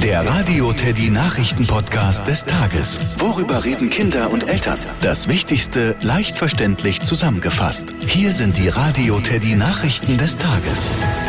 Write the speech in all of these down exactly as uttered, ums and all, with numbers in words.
Der Radio Teddy Nachrichten-Podcast des Tages. Worüber reden Kinder und Eltern? Das Wichtigste leicht verständlich zusammengefasst. Hier sind die Radio Teddy Nachrichten des Tages.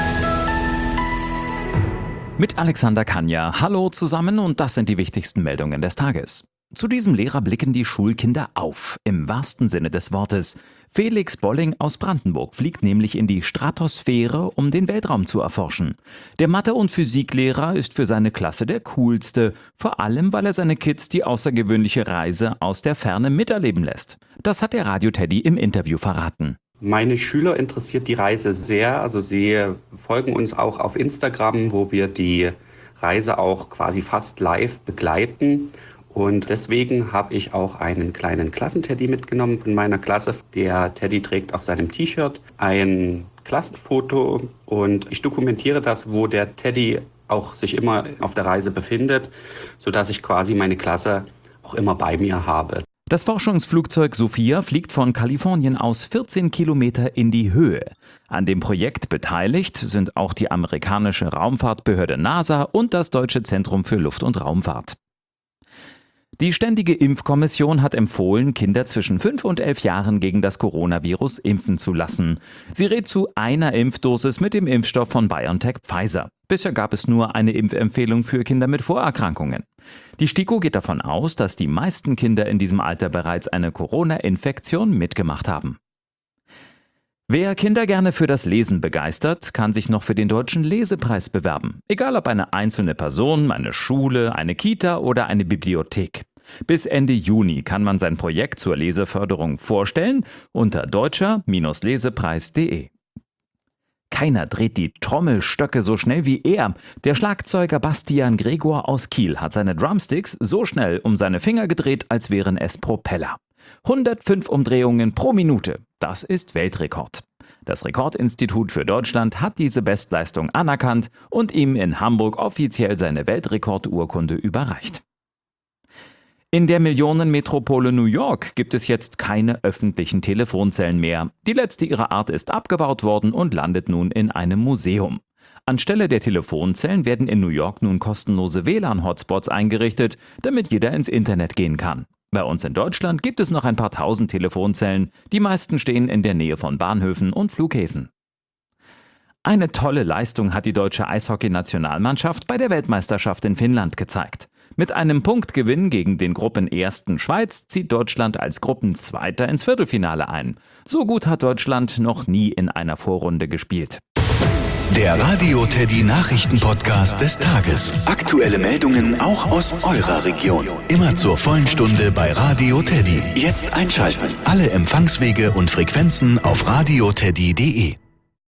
Mit Alexander Kanja. Hallo zusammen und das sind die wichtigsten Meldungen des Tages. Zu diesem Lehrer blicken die Schulkinder auf, im wahrsten Sinne des Wortes. Felix Bolling aus Brandenburg fliegt nämlich in die Stratosphäre, um den Weltraum zu erforschen. Der Mathe- und Physiklehrer ist für seine Klasse der coolste, vor allem weil er seine Kids die außergewöhnliche Reise aus der Ferne miterleben lässt. Das hat der Radio Teddy im Interview verraten. Meine Schüler interessiert die Reise sehr, also sie folgen uns auch auf Instagram, wo wir die Reise auch quasi fast live begleiten. Und deswegen habe ich auch einen kleinen Klassenteddy mitgenommen von meiner Klasse. Der Teddy trägt auf seinem T-Shirt ein Klassenfoto und ich dokumentiere das, wo der Teddy auch sich immer auf der Reise befindet, sodass ich quasi meine Klasse auch immer bei mir habe. Das Forschungsflugzeug Sophia fliegt von Kalifornien aus vierzehn Kilometer in die Höhe. An dem Projekt beteiligt sind auch die amerikanische Raumfahrtbehörde NASA und das Deutsche Zentrum für Luft- und Raumfahrt. Die Ständige Impfkommission hat empfohlen, Kinder zwischen fünf und elf Jahren gegen das Coronavirus impfen zu lassen. Sie rät zu einer Impfdosis mit dem Impfstoff von BioNTech Pfizer. Bisher gab es nur eine Impfempfehlung für Kinder mit Vorerkrankungen. Die STIKO geht davon aus, dass die meisten Kinder in diesem Alter bereits eine Corona-Infektion mitgemacht haben. Wer Kinder gerne für das Lesen begeistert, kann sich noch für den Deutschen Lesepreis bewerben. Egal ob eine einzelne Person, eine Schule, eine Kita oder eine Bibliothek. Bis Ende Juni kann man sein Projekt zur Leseförderung vorstellen unter deutscher Lesepreis punkt de. Keiner dreht die Trommelstöcke so schnell wie er. Der Schlagzeuger Bastian Gregor aus Kiel hat seine Drumsticks so schnell um seine Finger gedreht, als wären es Propeller. hundertfünf Umdrehungen pro Minute. Das ist Weltrekord. Das Rekordinstitut für Deutschland hat diese Bestleistung anerkannt und ihm in Hamburg offiziell seine Weltrekordurkunde überreicht. In der Millionenmetropole New York gibt es jetzt keine öffentlichen Telefonzellen mehr. Die letzte ihrer Art ist abgebaut worden und landet nun in einem Museum. Anstelle der Telefonzellen werden in New York nun kostenlose W L A N-Hotspots eingerichtet, damit jeder ins Internet gehen kann. Bei uns in Deutschland gibt es noch ein paar tausend Telefonzellen, die meisten stehen in der Nähe von Bahnhöfen und Flughäfen. Eine tolle Leistung hat die deutsche Eishockey-Nationalmannschaft bei der Weltmeisterschaft in Finnland gezeigt. Mit einem Punktgewinn gegen den Gruppenersten Schweiz zieht Deutschland als Gruppenzweiter ins Viertelfinale ein. So gut hat Deutschland noch nie in einer Vorrunde gespielt. Der Radio Teddy Nachrichten-Podcast des Tages. Aktuelle Meldungen auch aus eurer Region. Immer zur vollen Stunde bei Radio Teddy. Jetzt einschalten. Alle Empfangswege und Frequenzen auf radio teddy punkt de.